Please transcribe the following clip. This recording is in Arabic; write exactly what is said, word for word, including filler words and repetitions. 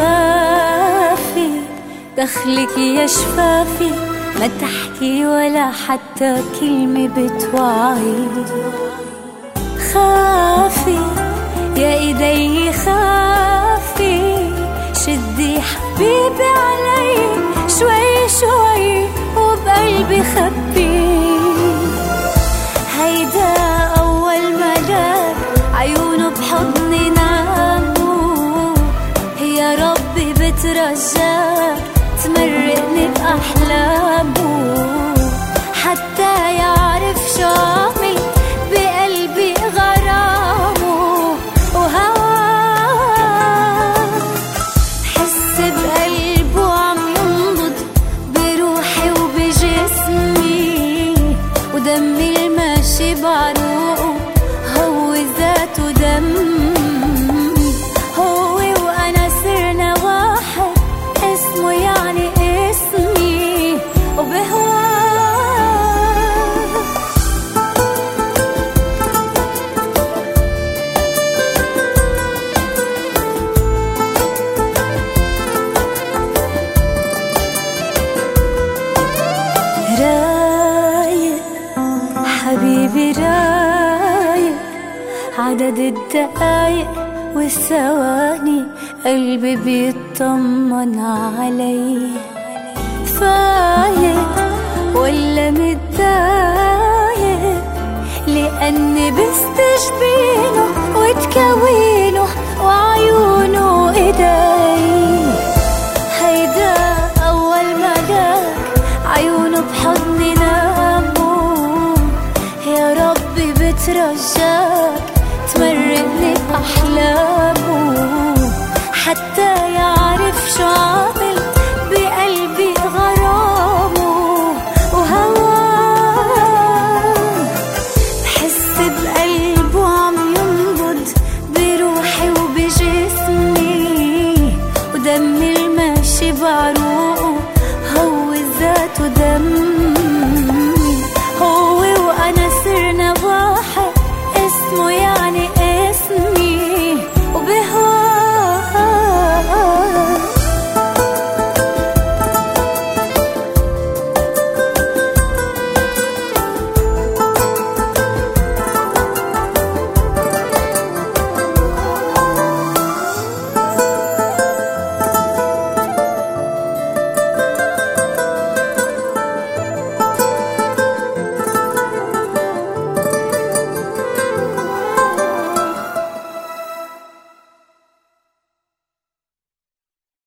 خافي دخلك يا شفافي، ما تحكي ولا حتى كلمة بتوعي. خافي يا ايدي خافي، شدي حبيبي علي شوي شوي وبقلبي خبي. هيدا أول ملاك عيونه بحضني ناموا، يا ربي بترجاك تمرقني بأحلامه، حتى يعرف شو عمل بقلبي غرامه وهواه. حس بقلبه عم ينبض بروحي وبجسمي، ودمي الماشي بعروقه هو ذاته دم. هو وأنا صرنا واحد، اسمه يعني اسمي وبهواه. رايق حبيبي رايق، عدد الدقايق والثواني قلبي بيطمن علي. فايق ولا متضايق، لأني بستجبينه وتكوينه وعيونه إيدي. هيدا أول ملاك عيونه بحضني ناموا، يا ربي بترجاك تمرقني بأحلامه، حتى يعرف شو عامل بقلبي غرامه وهواه. بحس بقلبه عم ينبض بروحي وبجسمي، ودمي الماشي بعروقه هو ذاته دم.